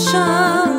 daşa,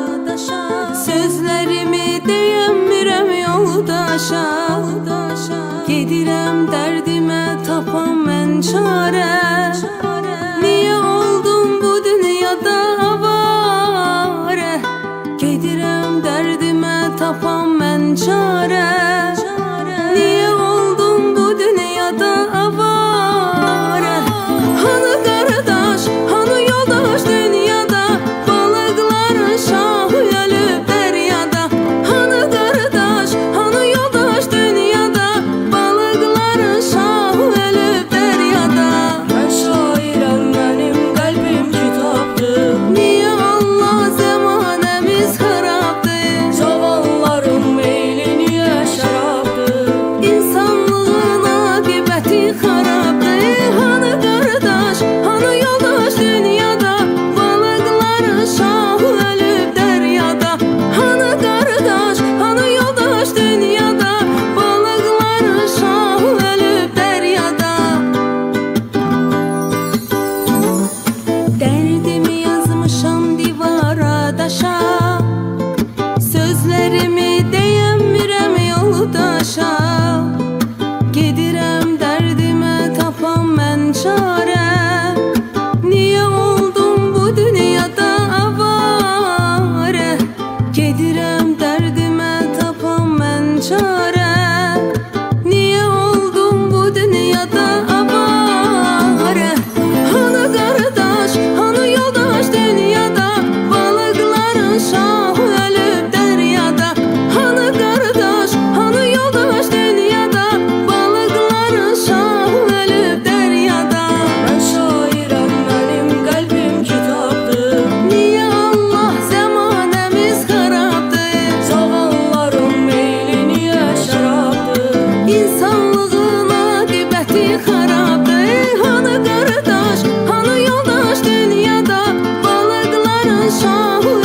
sözlərimi deyəmirəm yoldaşa. Gedirəm dərdimə tapam mən çarə. Niyə oldum bu dünyada avarə? Gedirəm dərdimə tapam mən çarə. Niyə oldum bu dünyada avarə? Hanı qardaş, hanı yoldaş dünyada, balıqların şahı ölüb dəryada. Hanı qardaş, hanı yoldaş dünyada, balıqların şahı ölüb dəryada. Mən şairəm, mənim qəlbim kitabdır. Niyə Allah zəmanəmiz xarabdır? Cavanların meyli niyə şərabdır? İnsanlığın aqibəti xarabdır. Hanı qardaş, hanı yoldaş dünyada, balıqların şahı ölüb dəryada. Hanı qardaş, hanı yoldaş dünyada, balıqların şahı ölüb dəryada. Dərdimi yazmışam divara daşa, sözlərimi deyəmirəm yoldaşa. Gedirəm dərdimə tapam mən çarə. Niyə oldum bu dünyada avarə? Gedirəm dərdimə tapam mən çarə. Niyə oldum bu dünyada avarə? Hanı qardaş, hanı yoldaş dünyada, balıqların şahı ölüb dəryada. Hanı qardaş, hanı yoldaş dünyada, balıqların şahı ölüb dəryada. Mən şairəm, mənim qəlbim kitabdır. Niyə Allah zəmanəmiz xarabdır? Cavanların meyli niyə şərabdır? İnsanlığın aqibəti xarabdır. Hanı qardaş, hanı yoldaş dünyada, balıqların şahı